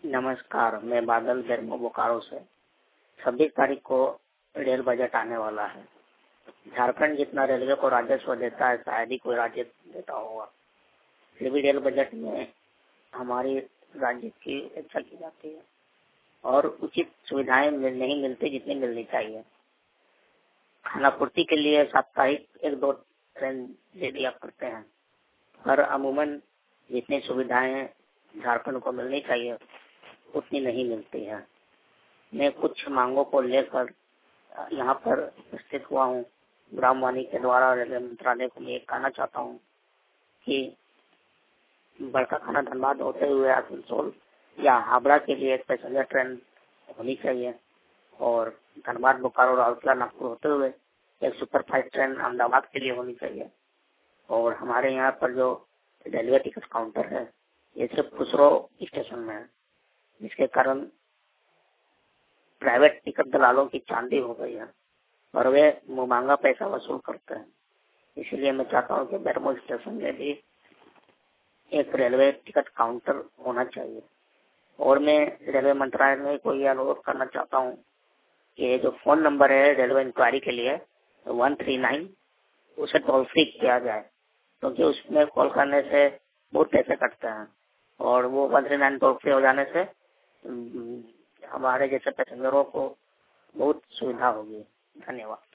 नमस्कार, मैं बादल बेरमो बोकारो से। 26 तारीख को रेल बजट आने वाला है। झारखंड जितना रेलवे को राजस्व देता है शायद ही कोई राज्य देता होगा। फिर भी रेल बजट में हमारी राज्य की इच्छा की जाती है और उचित सुविधाएं नहीं मिलती जितनी मिलनी चाहिए। खाना पूर्ति के लिए साप्ताहिक 1-2 ट्रेन दे दिया करते हैं, पर अमूमन जितनी सुविधाएं झारखंड को मिलनी चाहिए उतनी नहीं मिलती है। मैं कुछ मांगों को लेकर यहाँ पर उपस्थित हुआ हूँ। ग्रामवाणी के द्वारा रेलवे मंत्रालय को मैं ये कहना चाहता हूँ कि बड़का खाना धनबाद होते हुए आसनसोल या हावड़ा के लिए एक पैसेंजर ट्रेन होनी चाहिए और धनबाद बोकारो राउरकेला नागपुर होते हुए एक सुपरफास्ट ट्रेन अहमदाबाद के लिए होनी चाहिए। और हमारे यहाँ पर जो रेलवे टिकट काउंटर है ये सिर्फ खुसरो स्टेशन में है, जिसके कारण प्राइवेट टिकट दलालों की चांदी हो गई है और वे महंगा पैसा वसूल करते हैं। इसलिए मैं चाहता हूँ कि बेरमो स्टेशन में भी एक रेलवे टिकट काउंटर होना चाहिए। और मैं रेलवे मंत्रालय को यह अनुरोध करना चाहता हूँ कि जो फोन नंबर है रेलवे इंक्वायरी के लिए 139 उसे टोल फ्री किया जाए, क्योंकि उसमें कॉल करने से बहुत पैसे कटते हैं और वो 139 टोल फ्री हो जाने से हमारे जैसे पैसेंजरों को बहुत सुविधा होगी। धन्यवाद।